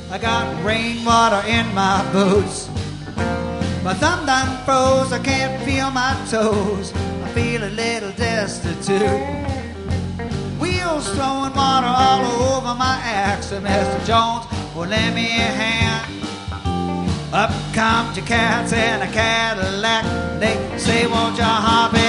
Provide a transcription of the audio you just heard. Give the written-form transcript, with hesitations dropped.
I got rainwater in my boots. My thumb done froze, I can't feel my toes. I feel a little destitute. Wheels throwing water all over my axe. And Mr. Jones will lend me a hand. Up comes your cats in a Cadillac. They say, won't you hop in?